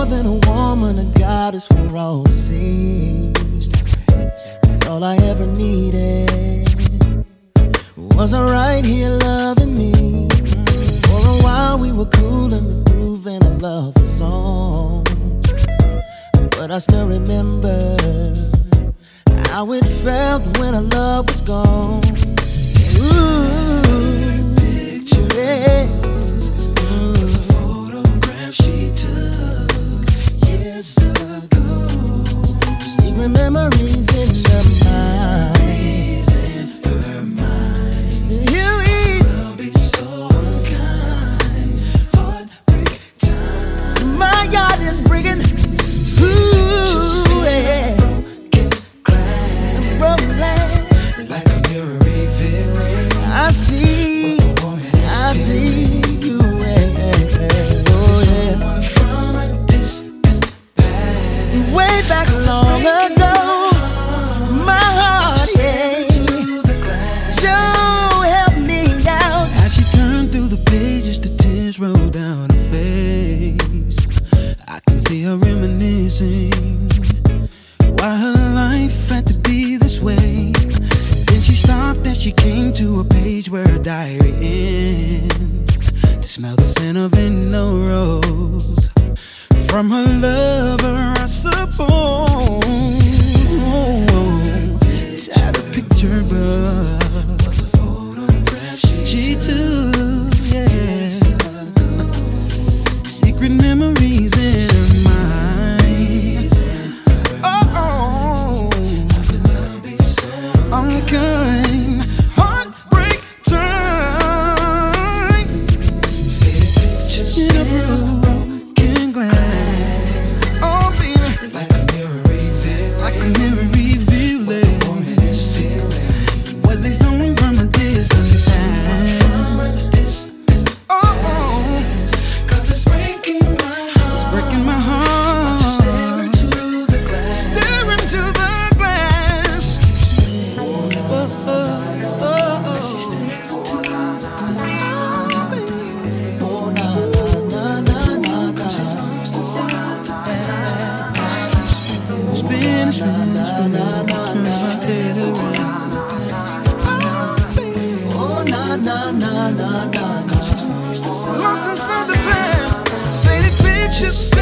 than a woman, a goddess for all to see. And all I ever needed was her right here loving me. For a while we were cool in the groove and our love was on. But I still remember how it felt when our love was gone. Ooh, picture, yeah. It's a photograph she took years ago. Secret memories in her mind. Her mind. You will be so unkind. Heartbreak time. My God is breaking. Ooh, yeah. Broken glass. Like a mirror revealing. I see you. Oh yeah. From a distant past. Way back long ago. My heart, yeah. So help me out. As she turned through the pages, the tears rolled down her face. I can see her reminiscing why her life had to be this way. Then she stopped and she came to a page where her diary ends. To smell the scent of an rose from her lover, I suppose. Tied a picture, but was a photograph she took, yeah. Secret memories in her mind. Oh, unkind. Heartbreak time. Faded pictures in a broken glass. Oh, baby, like a mirror revealing. Like a mirror revealing. What the woman is feeling. Was it someone from a distance past? From a distant past. 'Cause it's breaking my heart. It's breaking my heart. Just stare into the glass. Stare into the glass. She stares into the glass. Oh na na na na na. She's lost inside the past. Spin. She stares into the glass. Oh na na na na na. Lost inside the past. Faded pictures.